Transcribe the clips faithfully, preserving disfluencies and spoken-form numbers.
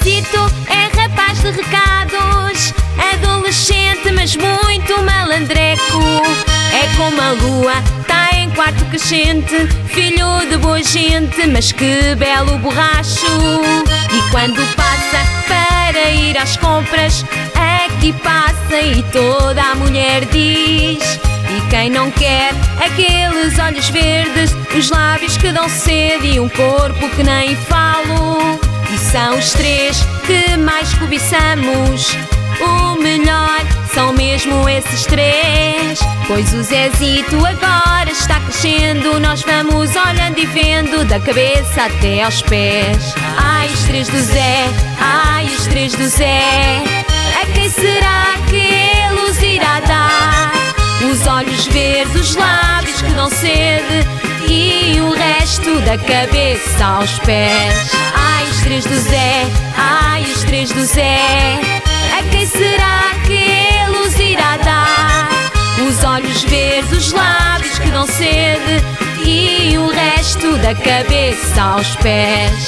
Zezito é rapaz de recados, adolescente mas muito malandreco. É como a lua, tá em quarto crescente, filho de boa gente, mas que belo borracho. E quando passa para ir às compras, aqui passa e toda a mulher diz: e quem não quer aqueles olhos verdes, os lábios que dão sede e um corpo que nem falo? E são os três que mais cobiçamos, o melhor são mesmo esses três. Pois o Zezito agora está crescendo, nós vamos olhando e vendo da cabeça até aos pés. Ai, os três do Zé, ai, os três do Zé, a quem será que ele os irá dar? Os olhos verdes, os lábios que dão sede e o resto da cabeça aos pés. Ai, os três do Zé, ai, os três do Zé, a quem será que ele os irá dar? Os olhos verdes, os lábios que dão sede e o resto da cabeça aos pés.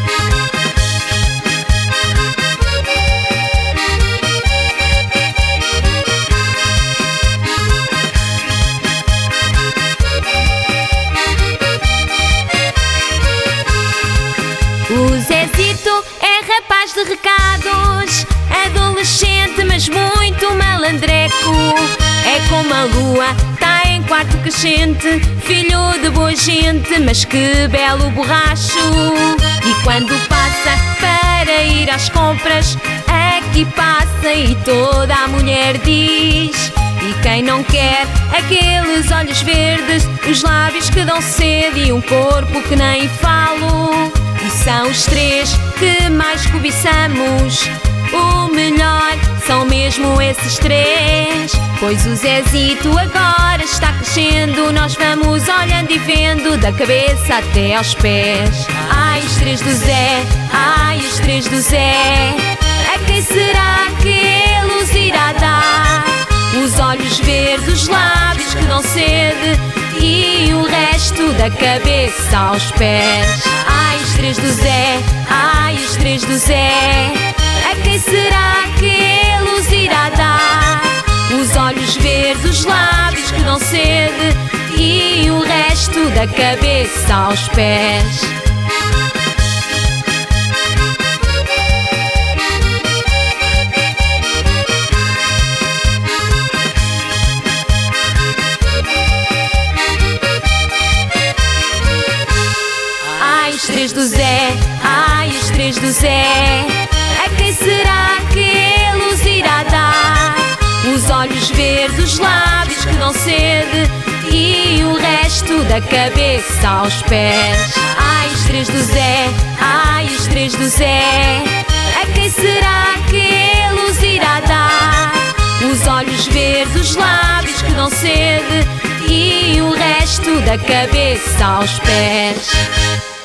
O Zezito é rapaz de recados, adolescente mas muito malandreco. É como a lua, tá em quarto crescente, filho de boa gente, mas que belo borracho. E quando passa para ir às compras, aqui passa e toda a mulher diz: e quem não quer aqueles olhos verdes, os lábios que dão sede e um corpo que nem falo? E são os três que mais cobiçamos, o melhor são mesmo esses três. Pois o Zezito agora está crescendo, nós vamos olhando e vendo da cabeça até aos pés. Ai, os três do Zé, ai, os três do Zé, a quem será que ele os irá dar? Os olhos verdes, os lábios que dão sede e o resto da cabeça aos pés. Ai, os três do Zé, ai, os três do Zé, a quem será que ele os irá dar? Os olhos verdes, os lábios que dão sede e o resto da cabeça aos pés. Ai, os três do Zé, ai, os três do Zé, a quem será que ele os irá dar? Os olhos verdes, os lábios que dão sede e o resto da cabeça aos pés. Ai, os três do Zé, ai, os três do Zé, a quem será que ele os irá dar? Os olhos verdes, os lábios que dão sede e o resto da cabeça aos pés.